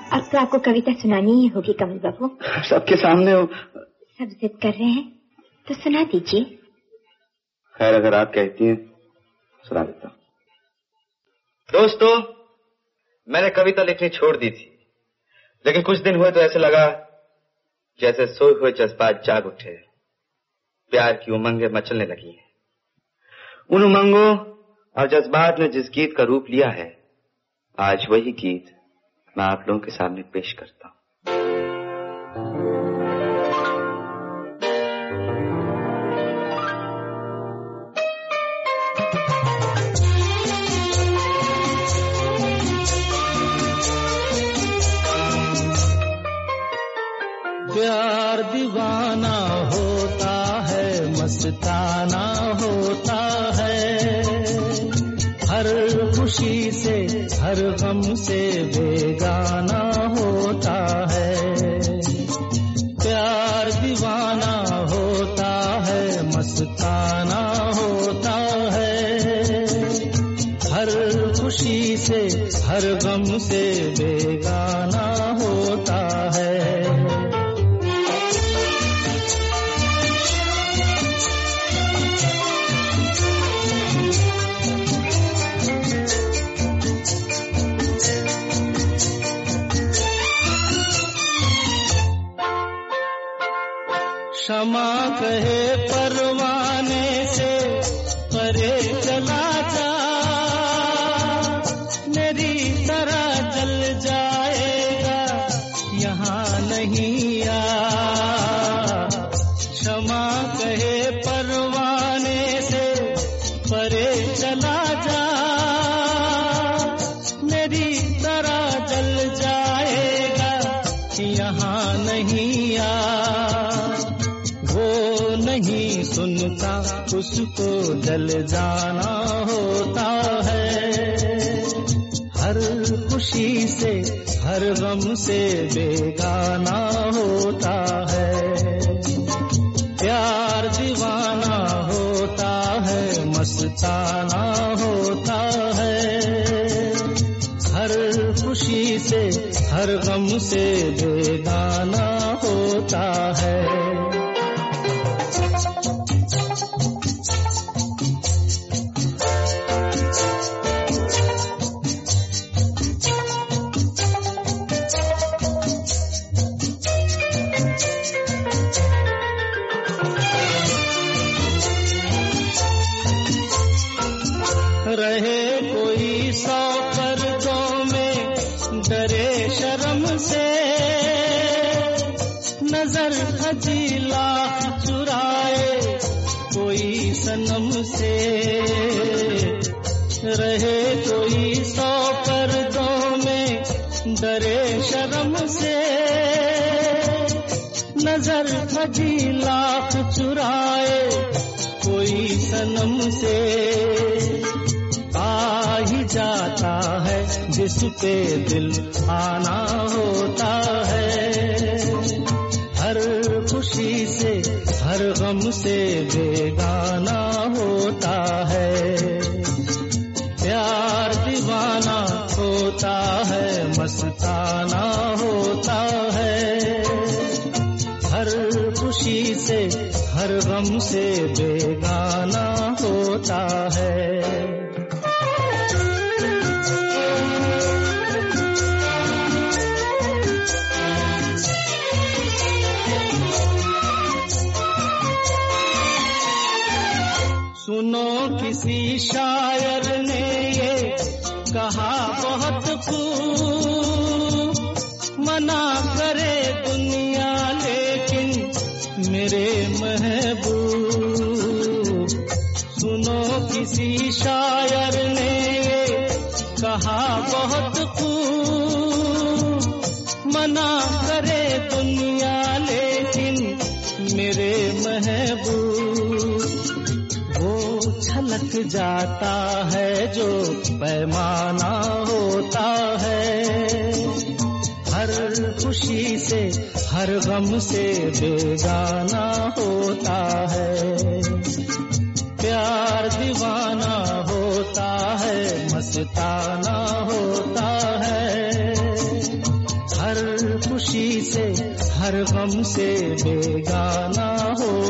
अब तो आपको कविता सुनानी ही होगी कमल बाबू। सबके सामने हो। सब जिद कर रहे हैं तो सुना दीजिए। खैर, अगर आप कहती हैं सुना देता हूँ। दोस्तों, मैंने कविता लिखनी छोड़ दी थी, लेकिन कुछ दिन हुए तो ऐसे लगा जैसे सोए हुए जज्बात जाग उठे, प्यार की उमंगें मचलने लगी हैं। उन उमंगों और जज्बात ने जिस गीत का रूप लिया है, आज वही गीत मैं आप लोगों के सामने पेश करता हूं। प्यार दीवाना होता है, मस्ताना होता है, हर खुशी से हर गम से बेगाना होता है। प्यार दीवाना होता है, मस्ताना होता है, हर खुशी से हर गम से बेगाना होता है। क्षमा कहे परवाने से परे चला जा, मेरी तरह जल जाएगा यहाँ नहीं आ। क्षमा कहे परवाने से परे चला जा, मेरी तरह जल जाएगा यहाँ नहीं आ। वो नहीं सुनता, उसको जल जाना होता है, हर खुशी से हर गम से बेगाना होता है। प्यार दीवाना होता है, मस्ताना होता है, हर खुशी से हर गम से बेगाना होता है। रहे कोई 100 पर्दों में, डरे शर्म से, नजर हजीला चुराए कोई सनम से। रहे कोई 100 पर्दों में, डरे शर्म से, नजर हजीला चुराए कोई सनम से। आ ही जाता है जिस पे दिल आना होता है, हर खुशी से हर गम से बेगाना होता है। प्यार दीवाना होता है, मस्ताना होता है, हर खुशी से हर गम से बेगाना होता है। सुनो किसी शायर ने ये कहा बहुत खूब, मना करे दुनिया लेकिन मेरे महबूब। सुनो किसी शायर ने ये कहा बहुत खूब, मना करे दुनिया लेकिन मेरे महबूब। छलक जाता है जो पैमाना होता है, हर खुशी से हर गम से बेगाना होता है। प्यार दीवाना होता है, मस्ताना होता है, हर गम से बेगाना होता